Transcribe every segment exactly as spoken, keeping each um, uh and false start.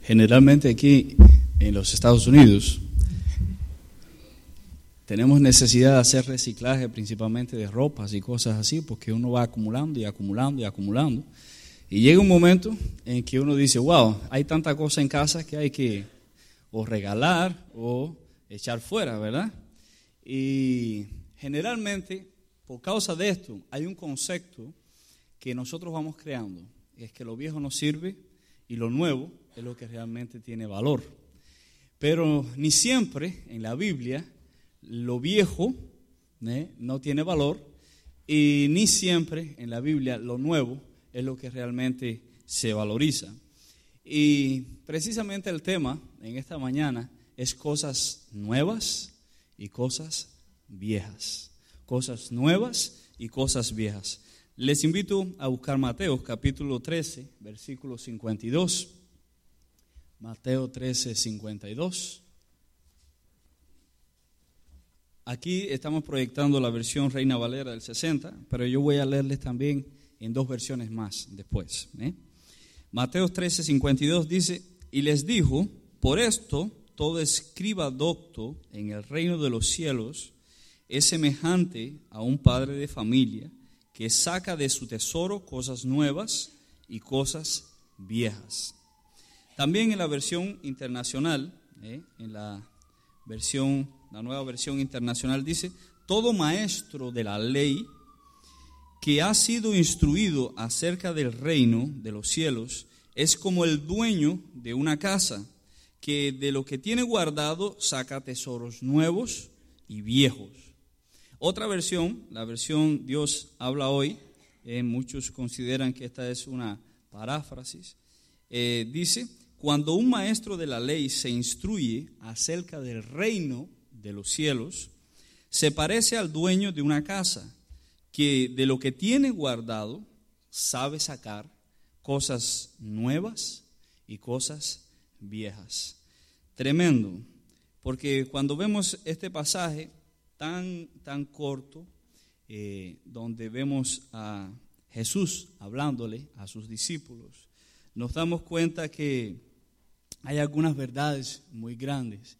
Generalmente aquí en los Estados Unidos tenemos necesidad de hacer reciclaje principalmente de ropas y cosas así, porque uno va acumulando y acumulando y acumulando. Y llega un momento en que uno dice, wow, hay tanta cosa en casa que hay que o regalar o echar fuera, ¿verdad? Y generalmente, por causa de esto, hay un concepto que nosotros vamos creando, es que lo viejo no sirve y lo nuevo es lo que realmente tiene valor. Pero ni siempre en la Biblia lo viejo ¿eh? no tiene valor, y ni siempre en la Biblia lo nuevo es lo que realmente se valoriza. Y precisamente el tema en esta mañana es cosas nuevas y cosas viejas. Cosas nuevas y cosas viejas. Les invito a buscar Mateo capítulo trece, versículo cincuenta y dos. Mateo trece, cincuenta y dos. Aquí estamos proyectando la versión Reina Valera del sesenta, pero yo voy a leerles también en dos versiones más después. ¿eh? Mateo trece, cincuenta y dos dice, y les dijo, por esto todo escriba docto en el reino de los cielos es semejante a un padre de familia que saca de su tesoro cosas nuevas y cosas viejas. También en la versión internacional, ¿eh? en la versión, la nueva versión internacional dice, todo maestro de la ley que ha sido instruido acerca del reino de los cielos es como el dueño de una casa que de lo que tiene guardado saca tesoros nuevos y viejos. Otra versión, la versión Dios habla hoy, eh, muchos consideran que esta es una paráfrasis, eh, dice, cuando un maestro de la ley se instruye acerca del reino de los cielos, se parece al dueño de una casa que de lo que tiene guardado sabe sacar cosas nuevas y cosas viejas. Tremendo, porque cuando vemos este pasaje tan, tan corto, eh, donde vemos a Jesús hablándole a sus discípulos, nos damos cuenta que hay algunas verdades muy grandes.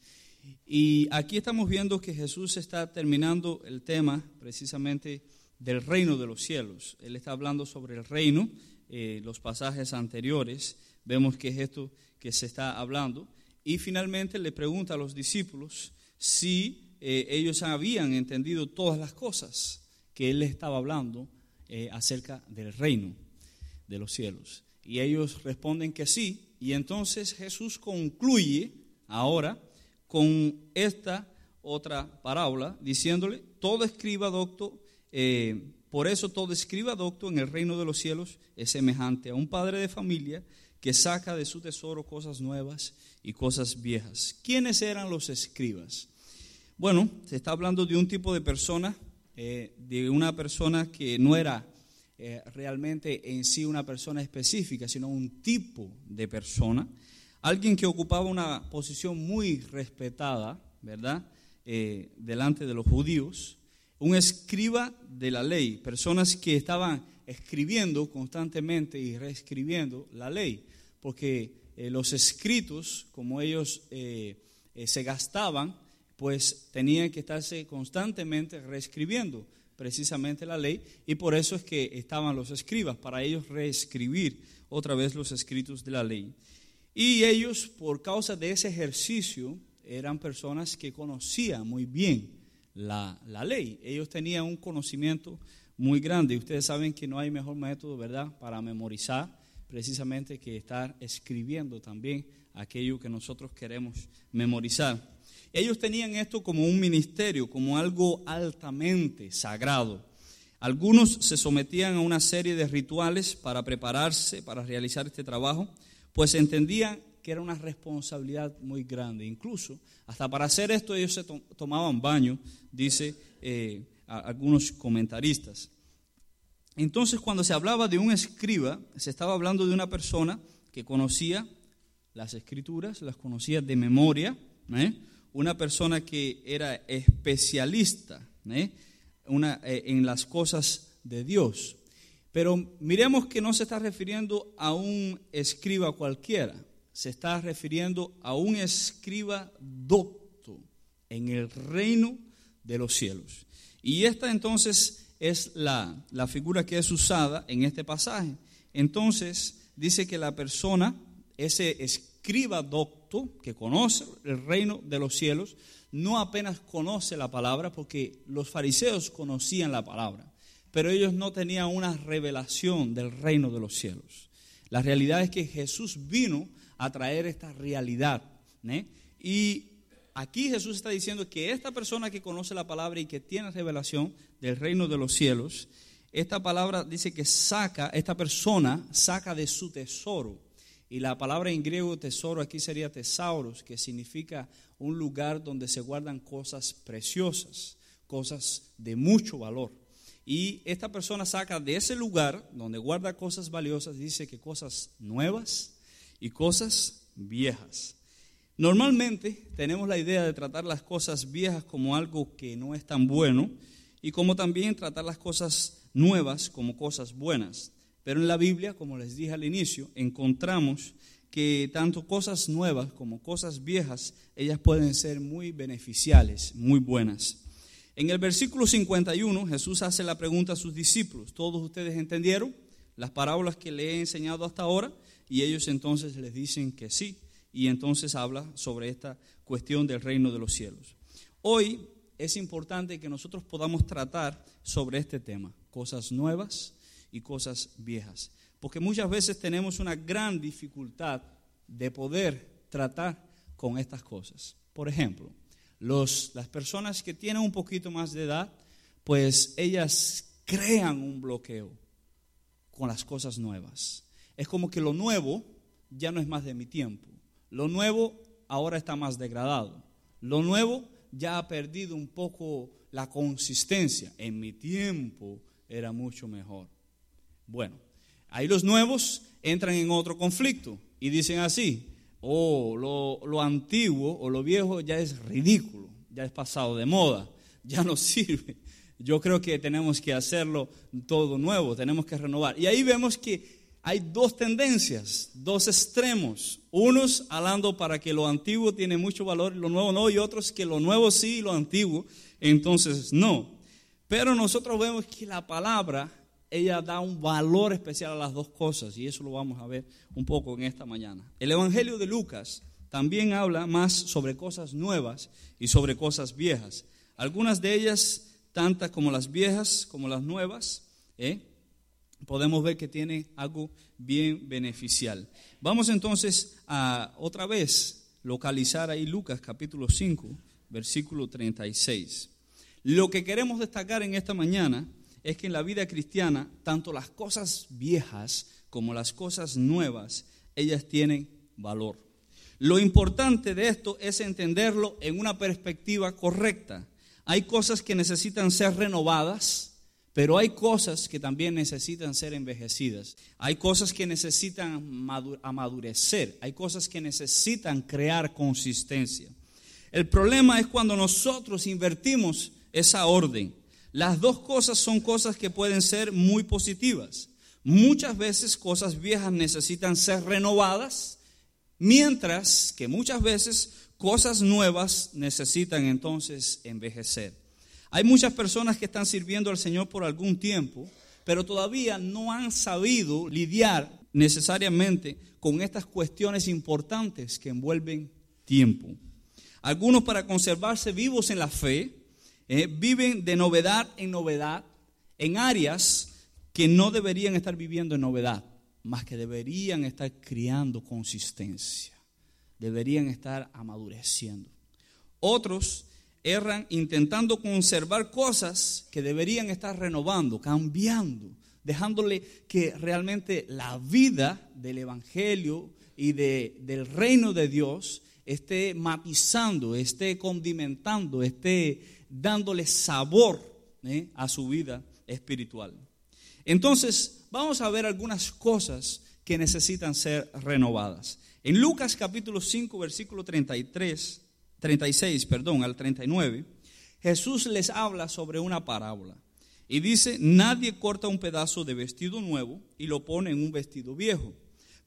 Y aquí estamos viendo que Jesús está terminando el tema precisamente del reino de los cielos. Él está hablando sobre el reino, eh, los pasajes anteriores, vemos que es esto que se está hablando. Y finalmente le pregunta a los discípulos si eh, ellos habían entendido todas las cosas que él les estaba hablando eh, acerca del reino de los cielos. Y ellos responden que sí. Y entonces Jesús concluye ahora con esta otra parábola, diciéndole, todo escriba docto, eh, por eso todo escriba docto en el reino de los cielos es semejante a un padre de familia que saca de su tesoro cosas nuevas y cosas viejas. ¿Quiénes eran los escribas? Bueno, se está hablando de un tipo de persona, eh, de una persona que no era eh, realmente en sí una persona específica, sino un tipo de persona, alguien que ocupaba una posición muy respetada, ¿verdad?, eh, delante de los judíos, un escriba de la ley, personas que estaban escribiendo constantemente y reescribiendo la ley, porque eh, los escritos, como ellos eh, eh, se gastaban, pues tenían que estarse constantemente reescribiendo precisamente la ley, y por eso es que estaban los escribas, para ellos reescribir otra vez los escritos de la ley. Y ellos, por causa de ese ejercicio, eran personas que conocían muy bien la, la ley. Ellos tenían un conocimiento muy grande. Ustedes saben que no hay mejor método, ¿verdad?, para memorizar precisamente que estar escribiendo también aquello que nosotros queremos memorizar. Ellos tenían esto como un ministerio, como algo altamente sagrado. Algunos se sometían a una serie de rituales para prepararse, para realizar este trabajo, pues entendían que era una responsabilidad muy grande. Incluso, hasta para hacer esto ellos se to- tomaban baño, dice eh, a, algunos comentaristas. Entonces, cuando se hablaba de un escriba, se estaba hablando de una persona que conocía las escrituras, las conocía de memoria, ¿eh? Una persona que era especialista ¿eh? Una, eh, en las cosas de Dios. Pero miremos que no se está refiriendo a un escriba cualquiera, se está refiriendo a un escriba docto en el reino de los cielos. Y esta entonces es la, la figura que es usada en este pasaje. Entonces dice que la persona, ese escriba docto que conoce el reino de los cielos, no apenas conoce la palabra, porque los fariseos conocían la palabra, pero ellos no tenían una revelación del reino de los cielos. La realidad es que Jesús vino a traer esta realidad, ¿eh? Y aquí Jesús está diciendo que esta persona que conoce la palabra y que tiene revelación del reino de los cielos, esta palabra dice que saca, esta persona saca de su tesoro. Y la palabra en griego tesoro aquí sería tesauros, que significa un lugar donde se guardan cosas preciosas, cosas de mucho valor. Y esta persona saca de ese lugar donde guarda cosas valiosas, dice que cosas nuevas y cosas viejas. Normalmente tenemos la idea de tratar las cosas viejas como algo que no es tan bueno y como también tratar las cosas nuevas como cosas buenas. Pero en la Biblia, como les dije al inicio, encontramos que tanto cosas nuevas como cosas viejas, ellas pueden ser muy beneficiales, muy buenas. En el versículo cincuenta y uno, Jesús hace la pregunta a sus discípulos. ¿Todos ustedes entendieron las parábolas que le he enseñado hasta ahora? Y ellos entonces les dicen que sí. Y entonces habla sobre esta cuestión del reino de los cielos. Hoy es importante que nosotros podamos tratar sobre este tema, cosas nuevas y cosas viejas, porque muchas veces tenemos una gran dificultad de poder tratar con estas cosas. Por ejemplo, los, las personas que tienen un poquito más de edad, pues ellas crean un bloqueo con las cosas nuevas. Es como que lo nuevo ya no es más de mi tiempo. Lo nuevo ahora está más degradado. Lo nuevo ya ha perdido un poco la consistencia. En mi tiempo era mucho mejor. Bueno, ahí los nuevos entran en otro conflicto y dicen así: oh, lo, lo antiguo o lo viejo ya es ridículo, ya es pasado de moda, ya no sirve. Yo creo que tenemos que hacerlo todo nuevo, tenemos que renovar. Y ahí vemos que hay dos tendencias, dos extremos. Unos hablando para que lo antiguo tiene mucho valor y lo nuevo no, y otros que lo nuevo sí y lo antiguo entonces no. Pero nosotros vemos que la palabra, ella da un valor especial a las dos cosas, y eso lo vamos a ver un poco en esta mañana. El Evangelio de Lucas también habla más sobre cosas nuevas y sobre cosas viejas. Algunas de ellas, tantas como las viejas como las nuevas, ¿eh? podemos ver que tiene algo bien beneficial. Vamos entonces a otra vez localizar ahí Lucas capítulo cinco, versículo treinta y seis. Lo que queremos destacar en esta mañana es que en la vida cristiana, tanto las cosas viejas como las cosas nuevas, ellas tienen valor. Lo importante de esto es entenderlo en una perspectiva correcta. Hay cosas que necesitan ser renovadas, pero hay cosas que también necesitan ser envejecidas. Hay cosas que necesitan amadurecer. Hay cosas que necesitan crear consistencia. El problema es cuando nosotros invertimos esa orden. Las dos cosas son cosas que pueden ser muy positivas. Muchas veces cosas viejas necesitan ser renovadas, mientras que muchas veces cosas nuevas necesitan entonces envejecer. Hay muchas personas que están sirviendo al Señor por algún tiempo, pero todavía no han sabido lidiar necesariamente con estas cuestiones importantes que envuelven tiempo. Algunos, para conservarse vivos en la fe, eh, viven de novedad en novedad en áreas que no deberían estar viviendo en novedad, más que deberían estar creando consistencia, deberían estar amadureciendo. Otros erran intentando conservar cosas que deberían estar renovando, cambiando, dejándole que realmente la vida del Evangelio y de, del reino de Dios esté matizando, esté condimentando, esté dándole sabor ¿eh? a su vida espiritual. Entonces, vamos a ver algunas cosas que necesitan ser renovadas. En Lucas capítulo cinco, versículo treinta y tres, treinta y seis, perdón, al treinta y nueve, Jesús les habla sobre una parábola y dice: nadie corta un pedazo de vestido nuevo y lo pone en un vestido viejo,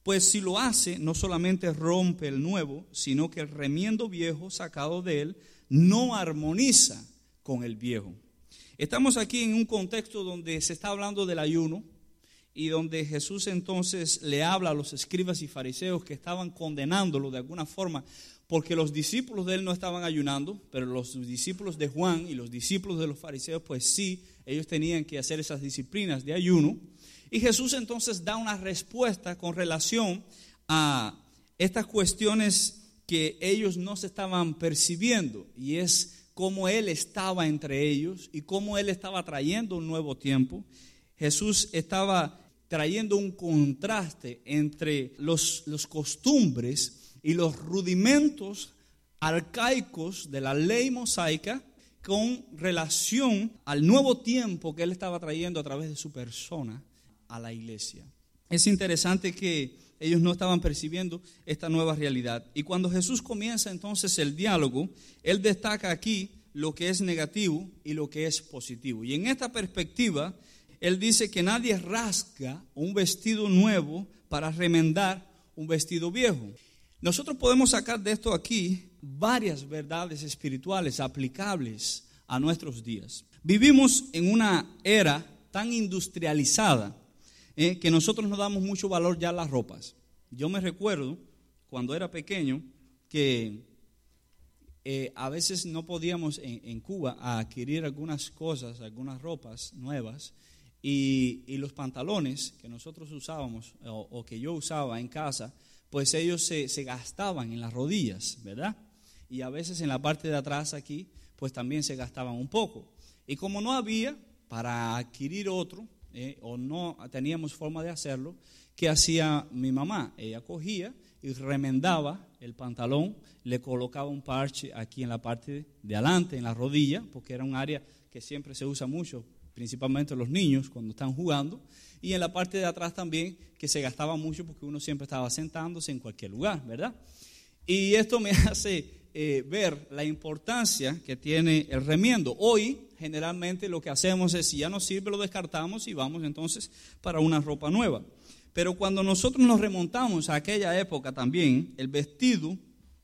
Pues si lo hace, no solamente rompe el nuevo, sino que el remiendo viejo sacado de él no armoniza con el viejo. Estamos aquí en un contexto donde se está hablando del ayuno y donde Jesús entonces le habla a los escribas y fariseos que estaban condenándolo de alguna forma, porque los discípulos de él no estaban ayunando, pero los discípulos de Juan y los discípulos de los fariseos, pues sí, ellos tenían que hacer esas disciplinas de ayuno. Y Jesús entonces da una respuesta con relación a estas cuestiones que ellos no se estaban percibiendo, y es cómo Él estaba entre ellos y cómo Él estaba trayendo un nuevo tiempo. Jesús estaba trayendo un contraste entre los, los costumbres y los rudimentos arcaicos de la ley mosaica con relación al nuevo tiempo que Él estaba trayendo a través de su persona a la iglesia. Es interesante que ellos no estaban percibiendo esta nueva realidad. Y cuando Jesús comienza entonces el diálogo, Él destaca aquí lo que es negativo y lo que es positivo. Y en esta perspectiva, Él dice que nadie rasga un vestido nuevo para remendar un vestido viejo. Nosotros podemos sacar de esto aquí varias verdades espirituales aplicables a nuestros días. Vivimos en una era tan industrializada eh, que nosotros no damos mucho valor ya a las ropas. Yo me recuerdo cuando era pequeño que eh, a veces no podíamos en, en Cuba adquirir algunas cosas, algunas ropas nuevas, y, y los pantalones que nosotros usábamos o, o que yo usaba en casa, pues ellos se, se gastaban en las rodillas, ¿verdad? Y a veces en la parte de atrás aquí, pues también se gastaban un poco. Y como no había para adquirir otro, eh, o no teníamos forma de hacerlo, ¿qué hacía mi mamá? Ella cogía y remendaba el pantalón, le colocaba un parche aquí en la parte de adelante, en la rodilla, porque era un área que siempre se usa mucho, principalmente los niños cuando están jugando, y en la parte de atrás también, que se gastaba mucho porque uno siempre estaba sentándose en cualquier lugar, ¿verdad? Y esto me hace eh, ver la importancia que tiene el remiendo. Hoy, generalmente lo que hacemos es, si ya no sirve, lo descartamos y vamos entonces para una ropa nueva. Pero cuando nosotros nos remontamos a aquella época también, el vestido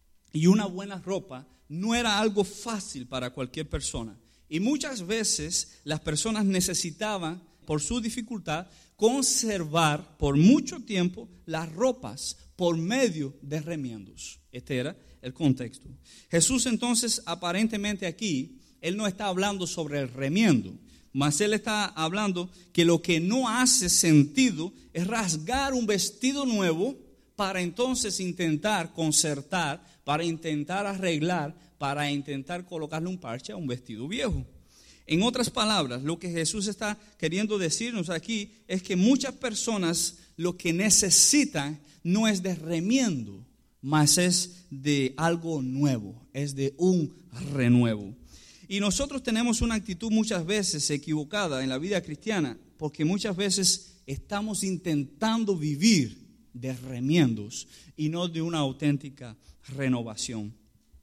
y una buena ropa no era algo fácil para cualquier persona. Y muchas veces las personas necesitaban, por su dificultad, conservar por mucho tiempo las ropas por medio de remiendos. Este era el contexto. Jesús entonces, aparentemente aquí, Él no está hablando sobre el remiendo, mas Él está hablando que lo que no hace sentido es rasgar un vestido nuevo para entonces intentar concertar, para intentar arreglar, para intentar colocarle un parche a un vestido viejo. En otras palabras, lo que Jesús está queriendo decirnos aquí es que muchas personas lo que necesitan no es de remiendo, mas es de algo nuevo, es de un renuevo. Y nosotros tenemos una actitud muchas veces equivocada en la vida cristiana, porque muchas veces estamos intentando vivir de remiendos y no de una auténtica renovación.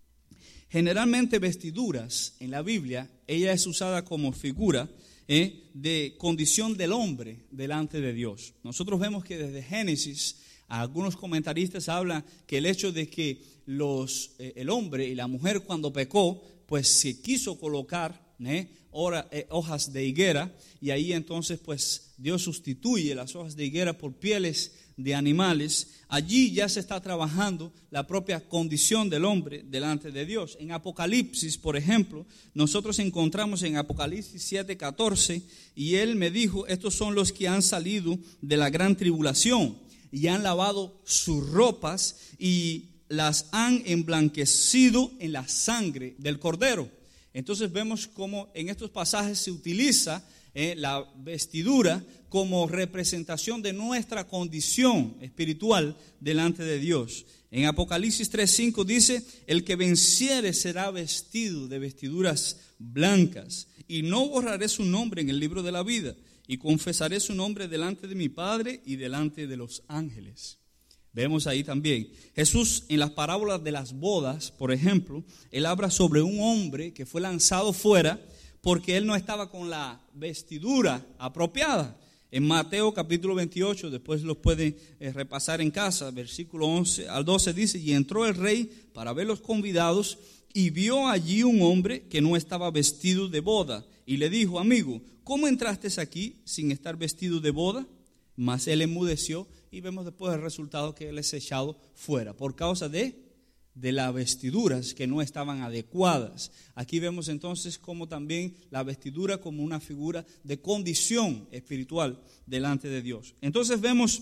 Generalmente vestiduras en la Biblia, ella es usada como figura eh, de condición del hombre delante de Dios. Nosotros vemos que desde Génesis, algunos comentaristas hablan que el hecho de que los, eh, el hombre y la mujer cuando pecó, pues se quiso colocar eh, hora, eh, hojas de higuera, y ahí entonces pues Dios sustituye las hojas de higuera por pieles de animales. Allí ya se está trabajando la propia condición del hombre delante de Dios. En Apocalipsis, por ejemplo, nosotros encontramos en Apocalipsis siete catorce, y Él me dijo, estos son los que han salido de la gran tribulación y han lavado sus ropas y las han emblanquecido en la sangre del Cordero. Entonces vemos cómo en estos pasajes se utiliza eh, la vestidura como representación de nuestra condición espiritual delante de Dios. En Apocalipsis tres cinco dice, el que venciere será vestido de vestiduras blancas, y no borraré su nombre en el libro de la vida, y confesaré su nombre delante de mi Padre y delante de los ángeles. Vemos ahí también, Jesús en las parábolas de las bodas, por ejemplo, Él habla sobre un hombre que fue lanzado fuera porque él no estaba con la vestidura apropiada. En Mateo capítulo veintiocho, después los pueden eh, repasar en casa, versículo once al doce dice, y entró el rey para ver los convidados y vio allí un hombre que no estaba vestido de boda. Y le dijo, amigo, ¿cómo entraste aquí sin estar vestido de boda? Mas él enmudeció y vemos después el resultado que él es echado fuera por causa de... de las vestiduras que no estaban adecuadas. Aquí vemos entonces como también la vestidura como una figura de condición espiritual delante de Dios. Entonces vemos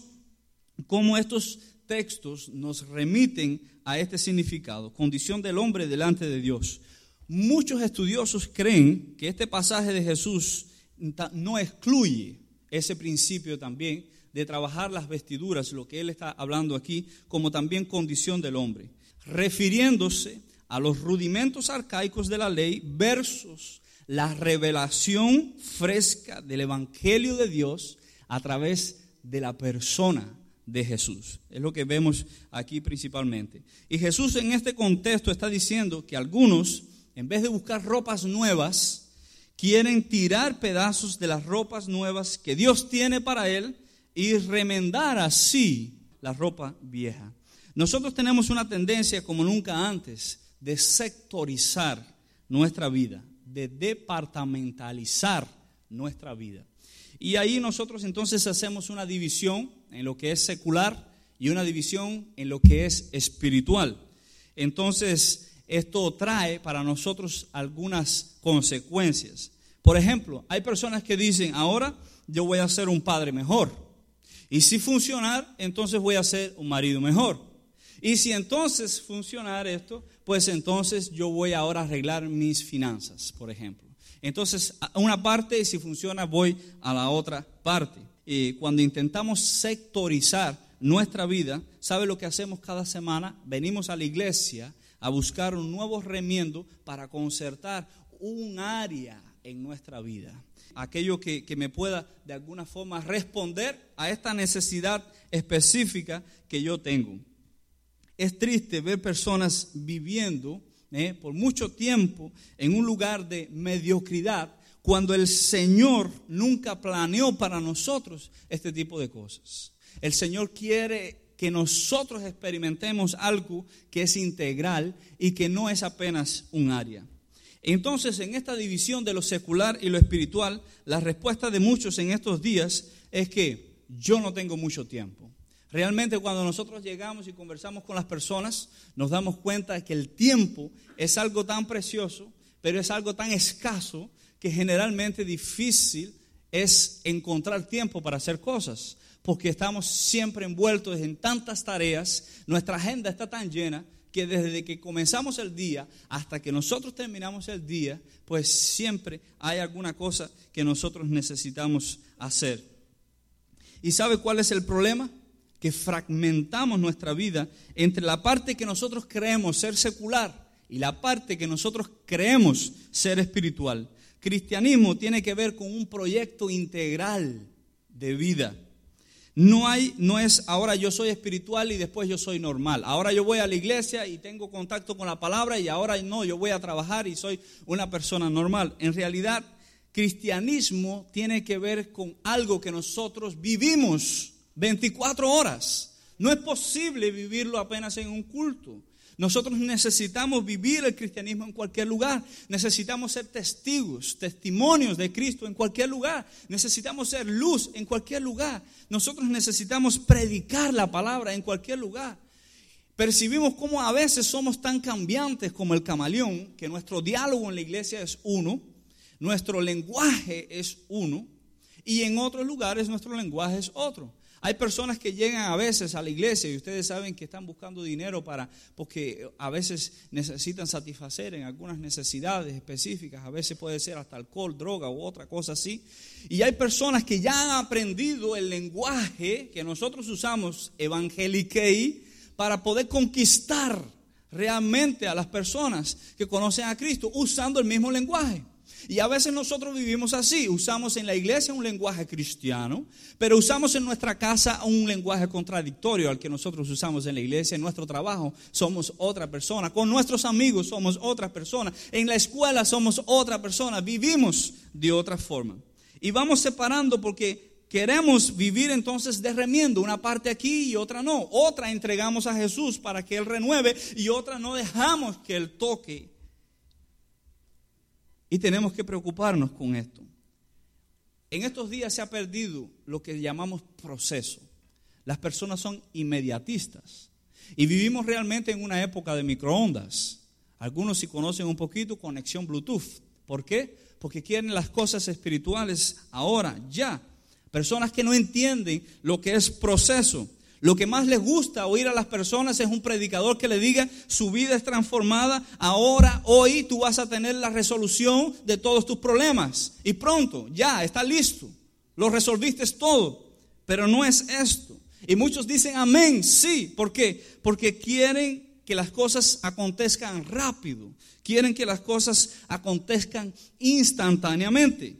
cómo estos textos nos remiten a este significado, condición del hombre delante de Dios. Muchos estudiosos creen que este pasaje de Jesús no excluye ese principio también de trabajar las vestiduras, lo que él está hablando aquí, como también condición del hombre, refiriéndose a los rudimentos arcaicos de la ley versus la revelación fresca del Evangelio de Dios a través de la persona de Jesús. Es lo que vemos aquí principalmente. Y Jesús en este contexto está diciendo que algunos, en vez de buscar ropas nuevas, quieren tirar pedazos de las ropas nuevas que Dios tiene para él y remendar así la ropa vieja. Nosotros tenemos una tendencia como nunca antes de sectorizar nuestra vida, de departamentalizar nuestra vida. Y ahí nosotros entonces hacemos una división en lo que es secular y una división en lo que es espiritual. Entonces esto trae para nosotros algunas consecuencias. Por ejemplo, hay personas que dicen, ahora yo voy a ser un padre mejor. Y si funcionar, entonces voy a ser un marido mejor. Y si entonces funcionar esto, pues entonces yo voy ahora a arreglar mis finanzas, por ejemplo. Entonces, a una parte, y si funciona, voy a la otra parte. Y cuando intentamos sectorizar nuestra vida, ¿sabe lo que hacemos cada semana? Venimos a la iglesia a buscar un nuevo remiendo para concertar un área en nuestra vida. Aquello que, que me pueda de alguna forma responder a esta necesidad específica que yo tengo. Es triste ver personas viviendo eh, por mucho tiempo en un lugar de mediocridad cuando el Señor nunca planeó para nosotros este tipo de cosas. El Señor quiere que nosotros experimentemos algo que es integral y que no es apenas un área. Entonces, en esta división de lo secular y lo espiritual, la respuesta de muchos en estos días es que yo no tengo mucho tiempo. Realmente cuando nosotros llegamos y conversamos con las personas, nos damos cuenta de que el tiempo es algo tan precioso, pero es algo tan escaso que generalmente difícil es encontrar tiempo para hacer cosas, porque estamos siempre envueltos en tantas tareas, nuestra agenda está tan llena que desde que comenzamos el día hasta que nosotros terminamos el día, pues siempre hay alguna cosa que nosotros necesitamos hacer. ¿Y sabe cuál es el problema? Que fragmentamos nuestra vida entre la parte que nosotros creemos ser secular y la parte que nosotros creemos ser espiritual. Cristianismo tiene que ver con un proyecto integral de vida. No hay, no es ahora yo soy espiritual y después yo soy normal. Ahora yo voy a la iglesia y tengo contacto con la palabra y ahora no, yo voy a trabajar y soy una persona normal. En realidad, cristianismo tiene que ver con algo que nosotros vivimos veinticuatro horas. No es posible vivirlo apenas en un culto. Nosotros necesitamos vivir el cristianismo en cualquier lugar. Necesitamos ser testigos, testimonios de Cristo en cualquier lugar. Necesitamos ser luz en cualquier lugar. Nosotros necesitamos predicar la palabra en cualquier lugar. Percibimos cómo a veces somos tan cambiantes como el camaleón, que nuestro diálogo en la iglesia es uno, nuestro lenguaje es uno, y en otros lugares nuestro lenguaje es otro. Hay personas que llegan a veces a la iglesia y ustedes saben que están buscando dinero para, porque a veces necesitan satisfacer en algunas necesidades específicas, a veces puede ser hasta alcohol, droga u otra cosa así. Y hay personas que ya han aprendido el lenguaje que nosotros usamos, evangeliquei, para poder conquistar realmente a las personas que conocen a Cristo usando el mismo lenguaje. Y a veces nosotros vivimos así, usamos en la iglesia un lenguaje cristiano, pero usamos en nuestra casa un lenguaje contradictorio al que nosotros usamos en la iglesia. En nuestro trabajo somos otra persona, con nuestros amigos somos otra persona, en la escuela somos otra persona, vivimos de otra forma. Y vamos separando porque queremos vivir entonces de remiendo, una parte aquí y otra no. Otra entregamos a Jesús para que Él renueve y otra no dejamos que Él toque. Y tenemos que preocuparnos con esto. En estos días se ha perdido lo que llamamos proceso. Las personas son inmediatistas y vivimos realmente en una época de microondas. Algunos, si conocen un poquito, conexión Bluetooth. ¿Por qué? Porque quieren las cosas espirituales ahora, ya. Personas que no entienden lo que es proceso. Lo que más les gusta oír a las personas es un predicador que le diga: su vida es transformada, ahora, hoy tú vas a tener la resolución de todos tus problemas. Y pronto, ya, está listo, lo resolviste todo. Pero no es esto. Y muchos dicen amén, sí. ¿Por qué? Porque quieren que las cosas acontezcan rápido. Quieren que las cosas acontezcan instantáneamente.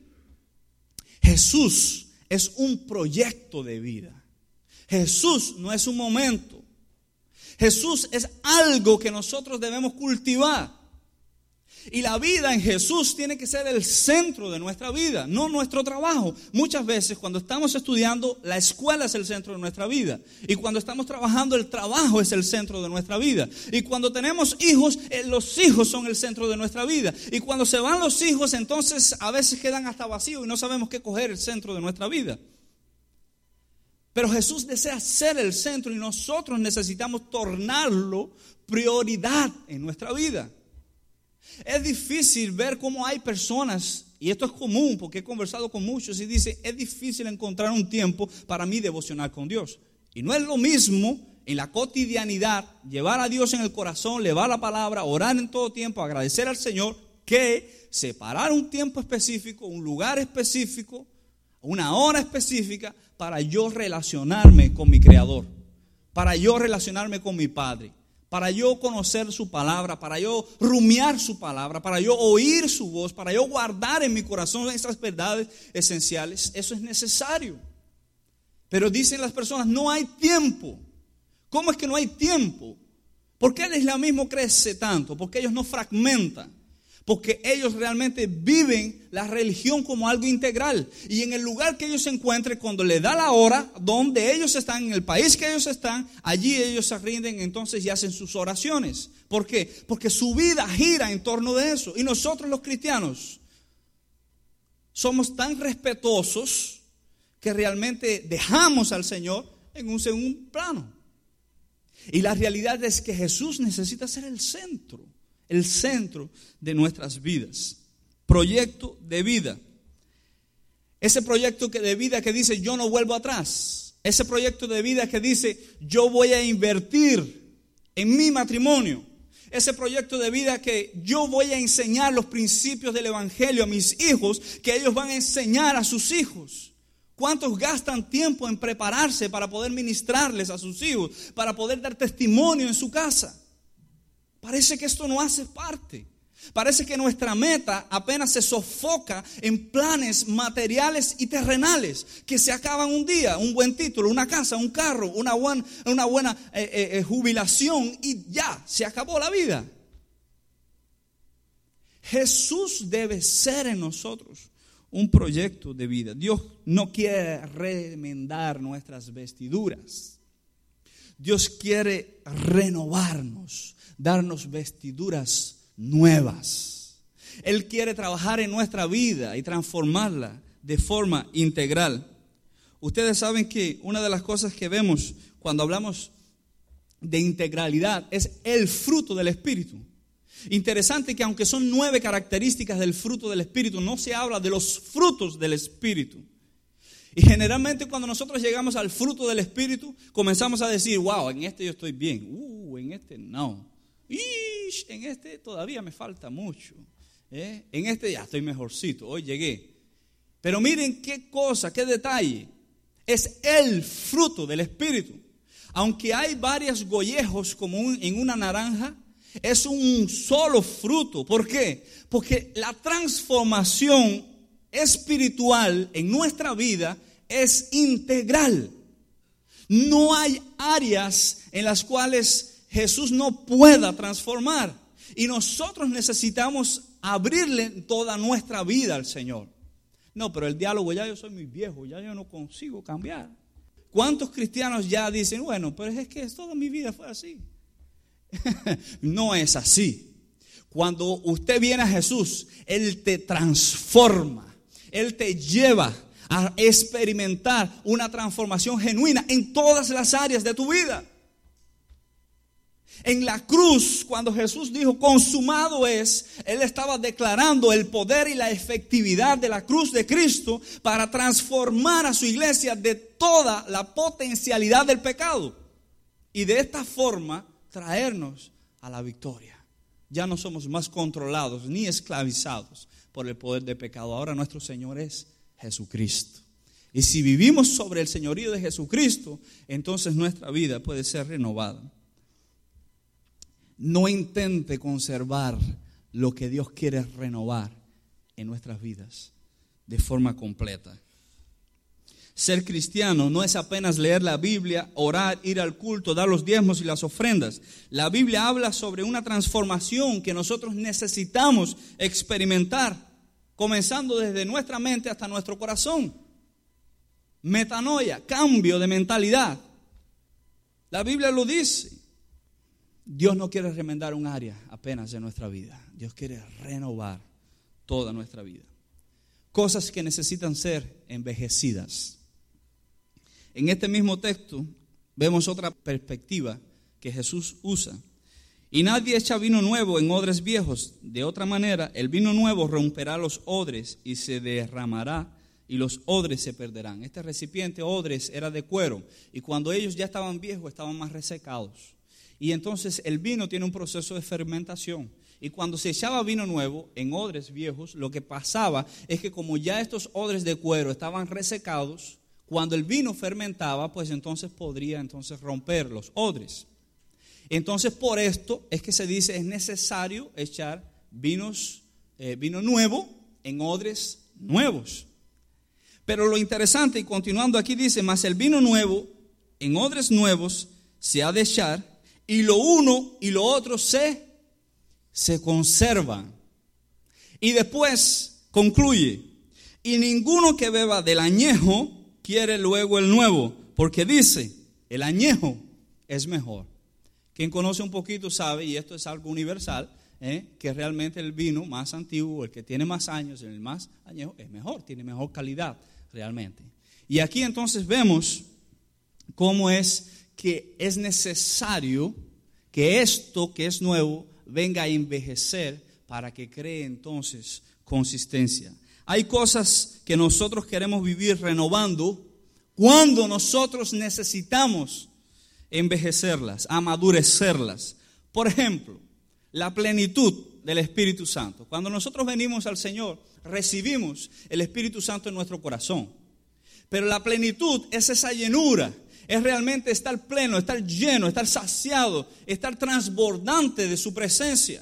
Jesús es un proyecto de vida. Jesús no es un momento. Jesús es algo que nosotros debemos cultivar. Y la vida en Jesús tiene que ser el centro de nuestra vida, no nuestro trabajo. Muchas veces cuando estamos estudiando, la escuela es el centro de nuestra vida. Y cuando estamos trabajando, el trabajo es el centro de nuestra vida. Y cuando tenemos hijos, los hijos son el centro de nuestra vida. Y cuando se van los hijos, entonces a veces quedan hasta vacíos y no sabemos qué coger el centro de nuestra vida. Pero Jesús desea ser el centro y nosotros necesitamos tornarlo prioridad en nuestra vida. Es difícil ver cómo hay personas, y esto es común porque he conversado con muchos y dice: es difícil encontrar un tiempo para mí devocionar con Dios. Y no es lo mismo en la cotidianidad llevar a Dios en el corazón, llevar la palabra, orar en todo tiempo, agradecer al Señor, que separar un tiempo específico, un lugar específico, una hora específica para yo relacionarme con mi Creador, para yo relacionarme con mi Padre, para yo conocer su palabra, para yo rumiar su palabra, para yo oír su voz, para yo guardar en mi corazón esas verdades esenciales. Eso es necesario. Pero dicen las personas: no hay tiempo. ¿Cómo es que no hay tiempo? ¿Por qué el islamismo crece tanto? Porque ellos no fragmentan. Porque ellos realmente viven la religión como algo integral. Y en el lugar que ellos se encuentren, cuando le da la hora, donde ellos están, en el país que ellos están, allí ellos se rinden entonces y hacen sus oraciones. ¿Por qué? Porque su vida gira en torno de eso. Y nosotros los cristianos somos tan respetuosos que realmente dejamos al Señor en un segundo plano. Y la realidad es que Jesús necesita ser el centro. El centro de nuestras vidas. Proyecto de vida. Ese proyecto de vida que dice: yo no vuelvo atrás. Ese proyecto de vida que dice: yo voy a invertir en mi matrimonio. Ese proyecto de vida que yo voy a enseñar los principios del evangelio a mis hijos, que ellos van a enseñar a sus hijos. ¿Cuántos gastan tiempo en prepararse para poder ministrarles a sus hijos, para poder dar testimonio en su casa? Parece que esto no hace parte. Parece que nuestra meta apenas se sofoca en planes materiales y terrenales que se acaban un día. Un buen título, una casa, un carro, una, buen, una buena eh, eh, jubilación, y ya, se acabó la vida. Jesús debe ser en nosotros un proyecto de vida. Dios no quiere remendar nuestras vestiduras. Dios quiere renovarnos, darnos vestiduras nuevas. Él quiere trabajar en nuestra vida y transformarla de forma integral. Ustedes saben que una de las cosas que vemos cuando hablamos de integralidad es el fruto del Espíritu. Interesante que aunque son nueve características del fruto del Espíritu, no se habla de los frutos del Espíritu. Y generalmente cuando nosotros llegamos al fruto del Espíritu, comenzamos a decir: wow, en este yo estoy bien, uh, en este no, Ish, en este todavía me falta mucho, ¿eh? En este ya estoy mejorcito, hoy llegué. Pero miren qué cosa, qué detalle, es el fruto del Espíritu. Aunque hay varios gollejos como un, en una naranja, es un solo fruto. ¿Por qué? Porque la transformación espiritual en nuestra vida es integral. No hay áreas en las cuales Jesús no pueda transformar. Y nosotros necesitamos abrirle toda nuestra vida al Señor. No, pero el diálogo, ya yo soy muy viejo, ya yo no consigo cambiar. ¿Cuántos cristianos ya dicen, bueno, pero es que toda mi vida fue así? No es así. Cuando usted viene a Jesús, Él te transforma, Él te lleva a experimentar una transformación genuina en todas las áreas de tu vida. En la cruz, cuando Jesús dijo consumado es, Él estaba declarando el poder y la efectividad de la cruz de Cristo para transformar a su iglesia de toda la potencialidad del pecado y de esta forma traernos a la victoria. Ya no somos más controlados ni esclavizados por el poder del pecado. Ahora nuestro Señor es Jesucristo. Y si vivimos sobre el señorío de Jesucristo, entonces nuestra vida puede ser renovada. No intente conservar lo que Dios quiere renovar en nuestras vidas de forma completa. Ser cristiano no es apenas leer la Biblia, orar, ir al culto, dar los diezmos y las ofrendas. La Biblia habla sobre una transformación que nosotros necesitamos experimentar, comenzando desde nuestra mente hasta nuestro corazón. Metanoia, cambio de mentalidad. La Biblia lo dice. Dios no quiere remendar un área apenas de nuestra vida. Dios quiere renovar toda nuestra vida. Cosas que necesitan ser envejecidas. En este mismo texto vemos otra perspectiva que Jesús usa. Y nadie echa vino nuevo en odres viejos. De otra manera, el vino nuevo romperá los odres y se derramará y los odres se perderán. Este recipiente odres era de cuero y cuando ellos ya estaban viejos estaban más resecados. Y entonces el vino tiene un proceso de fermentación. Y cuando se echaba vino nuevo en odres viejos, lo que pasaba es que como ya estos odres de cuero estaban resecados, cuando el vino fermentaba, pues entonces podría entonces romper los odres. Entonces por esto es que se dice es necesario echar vinos, eh, vino nuevo en odres nuevos. Pero lo interesante, y continuando aquí dice, mas el vino nuevo en odres nuevos se ha de echar y lo uno y lo otro se, se conservan. Y después concluye, y ninguno que beba del añejo quiere luego el nuevo, porque dice, el añejo es mejor. Quien conoce un poquito sabe, y esto es algo universal, ¿eh? que realmente el vino más antiguo, el que tiene más años, el más añejo, es mejor, tiene mejor calidad realmente. Y aquí entonces vemos cómo es que es necesario que esto que es nuevo venga a envejecer para que cree entonces consistencia. Hay cosas que nosotros queremos vivir renovando cuando nosotros necesitamos envejecerlas, amadurecerlas. Por ejemplo, la plenitud del Espíritu Santo. Cuando nosotros venimos al Señor, recibimos el Espíritu Santo en nuestro corazón. Pero la plenitud es esa llenura, es realmente estar pleno, estar lleno, estar saciado, estar transbordante de su presencia.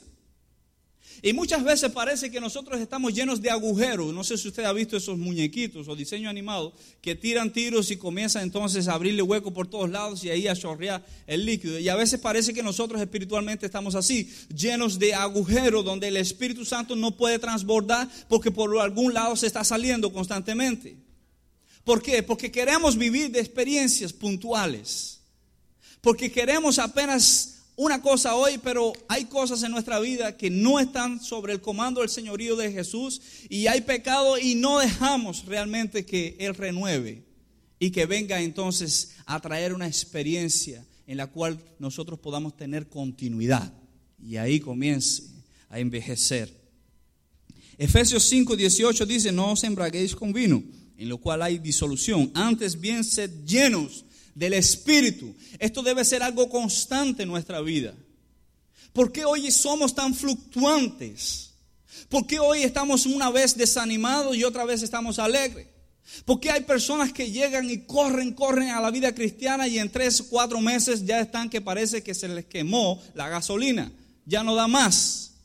Y muchas veces parece que nosotros estamos llenos de agujeros. No sé si usted ha visto esos muñequitos o diseños animados que tiran tiros y comienzan entonces a abrirle hueco por todos lados y ahí a chorrear el líquido. Y a veces parece que nosotros espiritualmente estamos así, llenos de agujeros donde el Espíritu Santo no puede transbordar porque por algún lado se está saliendo constantemente. ¿Por qué? Porque queremos vivir de experiencias puntuales. Porque queremos apenas una cosa hoy, pero hay cosas en nuestra vida que no están sobre el comando del señorío de Jesús y hay pecado y no dejamos realmente que Él renueve y que venga entonces a traer una experiencia en la cual nosotros podamos tener continuidad y ahí comience a envejecer. Efesios cinco dieciocho dice, no os embraguéis con vino, en lo cual hay disolución, antes bien sed llenos del Espíritu. Esto debe ser algo constante en nuestra vida. ¿Por qué hoy somos tan fluctuantes? ¿Por qué hoy estamos una vez desanimados y otra vez estamos alegres? ¿Por qué hay personas que llegan y corren, corren a la vida cristiana y en tres, cuatro meses ya están que parece que se les quemó la gasolina? Ya no da más.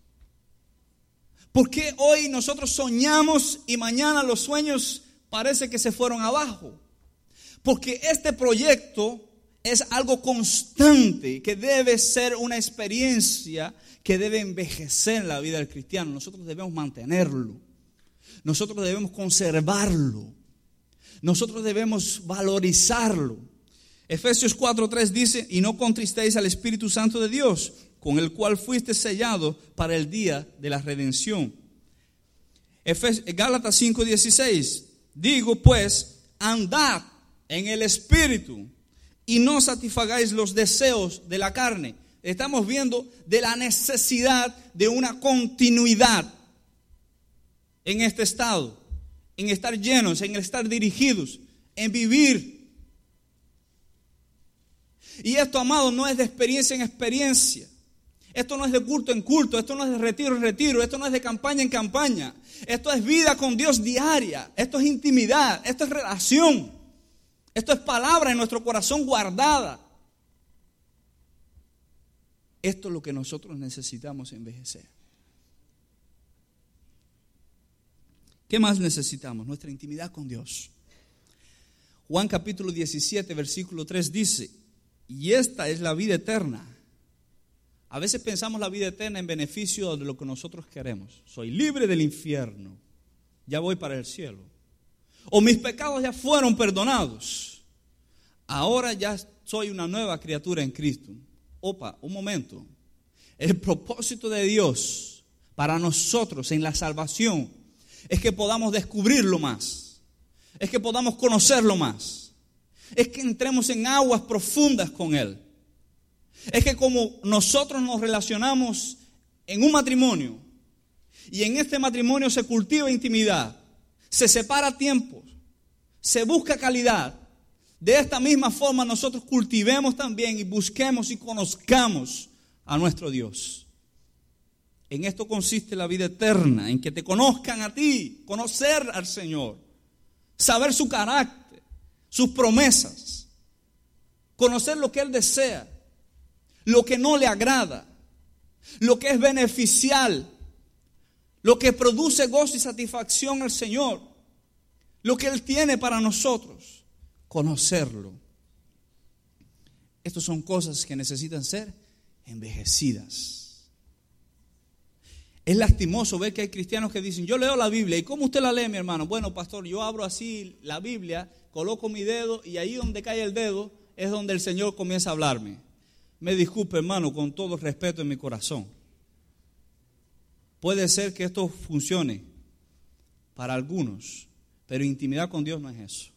¿Por qué hoy nosotros soñamos y mañana los sueños parece que se fueron abajo? Porque este proyecto es algo constante que debe ser una experiencia que debe envejecer en la vida del cristiano. Nosotros debemos mantenerlo. Nosotros debemos conservarlo. Nosotros debemos valorizarlo. Efesios cuatro tres dice, y no contristéis al Espíritu Santo de Dios, con el cual fuiste sellado para el día de la redención. Efes- Gálatas cinco dieciséis, digo pues, andad en el Espíritu y no satisfagáis los deseos de la carne. Estamos viendo de la necesidad de una continuidad en este estado, en estar llenos, en estar dirigidos, en vivir. Y esto, amado, no es de experiencia en experiencia. Esto no es de culto en culto, esto no es de retiro en retiro, esto no es de campaña en campaña. Esto es vida con Dios diaria, esto es intimidad, esto es relación. Esto es palabra en nuestro corazón guardada. Esto es lo que nosotros necesitamos envejecer. ¿Qué más necesitamos? Nuestra intimidad con Dios. Juan capítulo diecisiete, versículo tres dice, y esta es la vida eterna. A veces pensamos la vida eterna en beneficio de lo que nosotros queremos. Soy libre del infierno, ya voy para el cielo. O mis pecados ya fueron perdonados, ahora ya soy una nueva criatura en Cristo. Opa, un momento. El propósito de Dios para nosotros en la salvación es que podamos descubrirlo más, es que podamos conocerlo más, es que entremos en aguas profundas con Él. Es que como nosotros nos relacionamos en un matrimonio y en este matrimonio se cultiva intimidad, se separa tiempos, se busca calidad, de esta misma forma nosotros cultivemos también y busquemos y conozcamos a nuestro Dios. En esto consiste la vida eterna, en que te conozcan a ti, conocer al Señor, saber su carácter, sus promesas, conocer lo que Él desea, lo que no le agrada, lo que es beneficial, lo que produce gozo y satisfacción al Señor, lo que Él tiene para nosotros, conocerlo. Estas son cosas que necesitan ser envejecidas. Es lastimoso ver que hay cristianos que dicen, yo leo la Biblia. ¿Y cómo usted la lee, mi hermano? Bueno, pastor, yo abro así la Biblia, coloco mi dedo y ahí donde cae el dedo es donde el Señor comienza a hablarme. Me disculpe, hermano, con todo respeto en mi corazón. Puede ser que esto funcione para algunos, pero intimidad con Dios no es eso.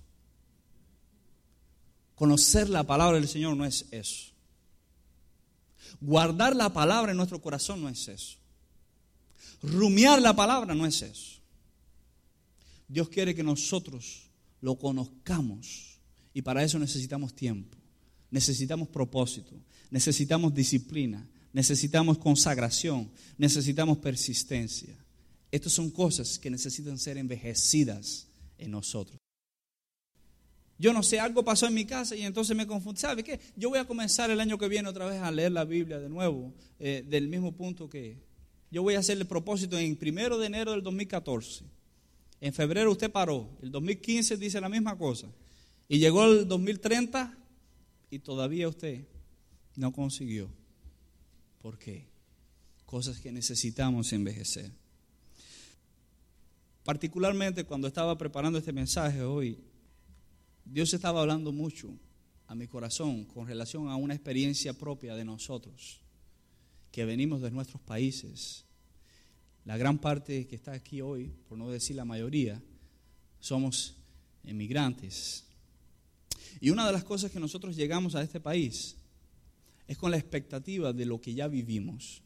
Conocer la palabra del Señor no es eso. Guardar la palabra en nuestro corazón no es eso. Rumiar la palabra no es eso. Dios quiere que nosotros lo conozcamos y para eso necesitamos tiempo, necesitamos propósito, necesitamos disciplina, necesitamos consagración, necesitamos persistencia. Estas son cosas que necesitan ser envejecidas en nosotros. Yo no sé, algo pasó en mi casa y entonces me confundí. ¿Sabe qué? Yo voy a comenzar el año que viene otra vez a leer la Biblia de nuevo, eh, del mismo punto que yo voy a hacer el propósito en primero de enero del dos mil catorce. En febrero usted paró, el dos mil quince dice la misma cosa. Y llegó el dos mil treinta y todavía usted no consiguió. ¿Por qué? Cosas que necesitamos envejecer. Particularmente cuando estaba preparando este mensaje hoy, Dios estaba hablando mucho a mi corazón con relación a una experiencia propia de nosotros, que venimos de nuestros países. La gran parte que está aquí hoy, por no decir la mayoría, somos emigrantes. Y una de las cosas que nosotros llegamos a este país es con la expectativa de lo que ya vivimos.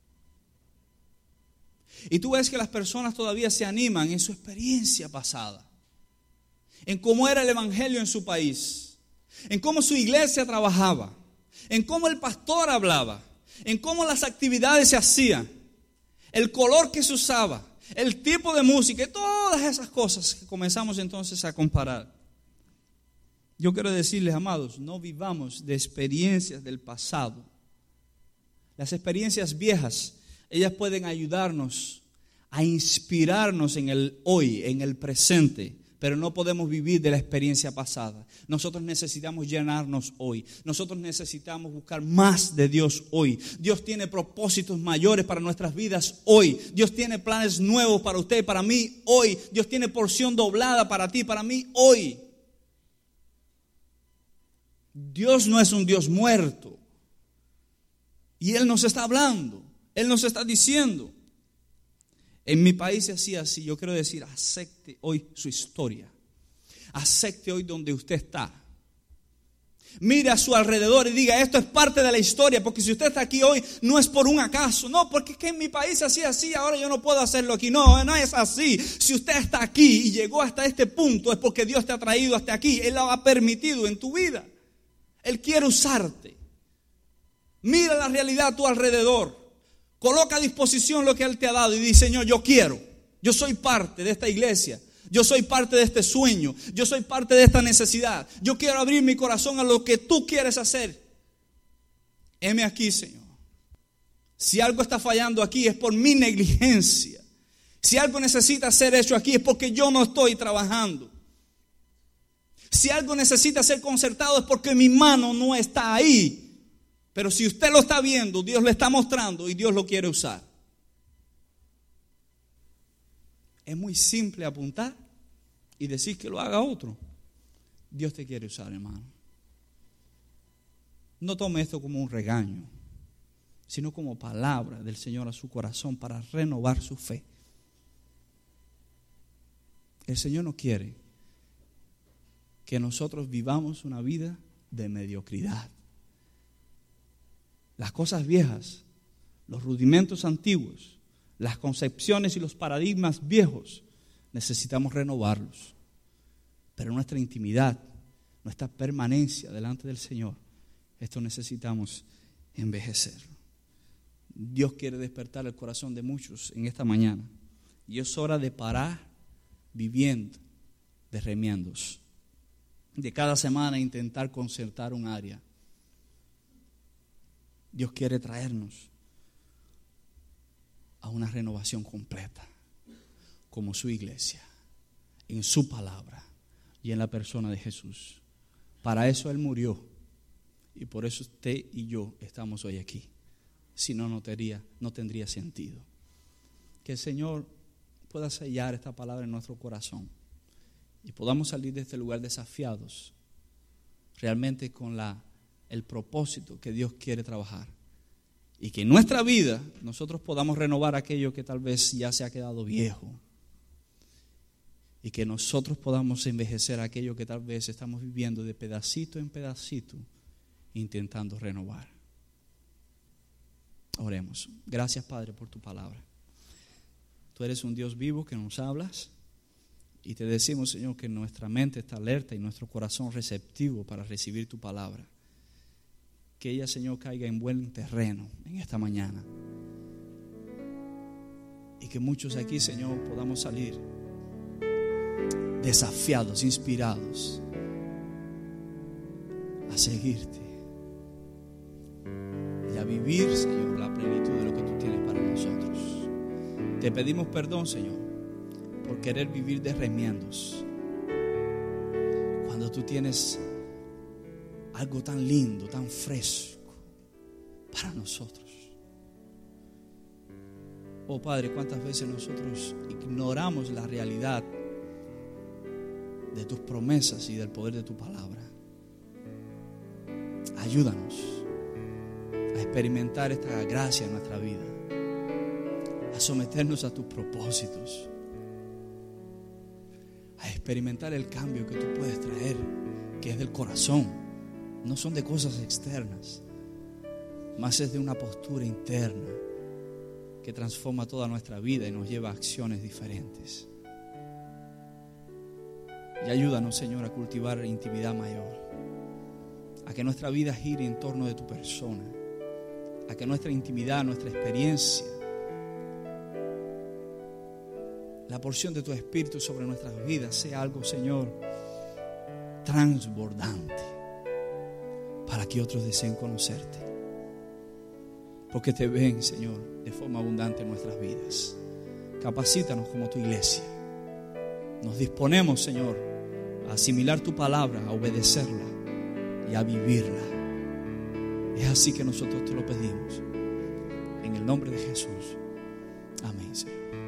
Y tú ves que las personas todavía se animan en su experiencia pasada, en cómo era el evangelio en su país, en cómo su iglesia trabajaba, en cómo el pastor hablaba, en cómo las actividades se hacían, el color que se usaba, el tipo de música y todas esas cosas que comenzamos entonces a comparar. Yo quiero decirles, amados, no vivamos de experiencias del pasado. Las experiencias viejas, ellas pueden ayudarnos a inspirarnos en el hoy, en el presente, pero no podemos vivir de la experiencia pasada. Nosotros necesitamos llenarnos hoy. Nosotros necesitamos buscar más de Dios hoy. Dios tiene propósitos mayores para nuestras vidas hoy. Dios tiene planes nuevos para usted y para mí hoy. Dios tiene porción doblada para ti y para mí hoy. Dios no es un Dios muerto. Y Él nos está hablando. Él nos está diciendo. En mi país se hacía así. Yo quiero decir, acepte hoy su historia. Acepte hoy donde usted está. Mire a su alrededor y diga, esto es parte de la historia. Porque si usted está aquí hoy, no es por un acaso. No, porque es que en mi país se hacía así, ahora yo no puedo hacerlo aquí. No, no es así. Si usted está aquí y llegó hasta este punto, es porque Dios te ha traído hasta aquí. Él lo ha permitido en tu vida. Él quiere usarte. Mira la realidad a tu alrededor. Coloca a disposición lo que Él te ha dado y dice, Señor, yo quiero. Yo soy parte de esta iglesia. Yo soy parte de este sueño. Yo soy parte de esta necesidad. Yo quiero abrir mi corazón a lo que tú quieres hacer. Heme aquí, Señor. Si algo está fallando aquí es por mi negligencia. Si algo necesita ser hecho aquí es porque yo no estoy trabajando. Si algo necesita ser concertado es porque mi mano no está ahí. Pero si usted lo está viendo, Dios le está mostrando y Dios lo quiere usar. Es muy simple apuntar y decir que lo haga otro. Dios te quiere usar, hermano. No tome esto como un regaño, sino como palabra del Señor a su corazón para renovar su fe. El Señor no quiere que nosotros vivamos una vida de mediocridad. Las cosas viejas, los rudimentos antiguos, las concepciones y los paradigmas viejos, necesitamos renovarlos. Pero nuestra intimidad, nuestra permanencia delante del Señor, esto necesitamos envejecerlo. Dios quiere despertar el corazón de muchos en esta mañana. Y es hora de parar viviendo de remiendos. De cada semana intentar concertar un área. Dios quiere traernos a una renovación completa, como su iglesia, en su palabra y en la persona de Jesús. Para eso Él murió y por eso usted y yo estamos hoy aquí. Si no, no tendría, no tendría sentido. Que el Señor pueda sellar esta palabra en nuestro corazón y podamos salir de este lugar desafiados, realmente con la el propósito que Dios quiere trabajar. Y que en nuestra vida nosotros podamos renovar aquello que tal vez ya se ha quedado viejo. Y que nosotros podamos envejecer aquello que tal vez estamos viviendo de pedacito en pedacito, intentando renovar. Oremos. Gracias, Padre, por tu palabra. Tú eres un Dios vivo que nos hablas. Y te decimos, Señor, que nuestra mente está alerta y nuestro corazón receptivo para recibir tu palabra. Que ella, Señor, caiga en buen terreno en esta mañana. Y que muchos aquí, Señor, podamos salir desafiados, inspirados a seguirte y a vivir, Señor, la plenitud de lo que tú tienes para nosotros. Te pedimos perdón, Señor, por querer vivir de remiendos cuando tú tienes algo tan lindo, tan fresco para nosotros. Oh Padre, cuántas veces nosotros ignoramos la realidad de tus promesas y del poder de tu palabra. Ayúdanos a experimentar esta gracia en nuestra vida, a someternos a tus propósitos, a experimentar el cambio que tú puedes traer, que es del corazón. No son de cosas externas, más es de una postura interna que transforma toda nuestra vida y nos lleva a acciones diferentes. Y ayúdanos, Señor, a cultivar intimidad mayor, a que nuestra vida gire en torno de tu persona, a que nuestra intimidad, nuestra experiencia, la porción de tu Espíritu sobre nuestras vidas sea algo, Señor, transbordante, para que otros deseen conocerte, porque te ven, Señor, de forma abundante en nuestras vidas. Capacítanos como tu iglesia Nos disponemos, Señor, a asimilar tu palabra, a obedecerla y a vivirla. Es así que nosotros te lo pedimos. En el nombre de Jesús. Amén, Señor.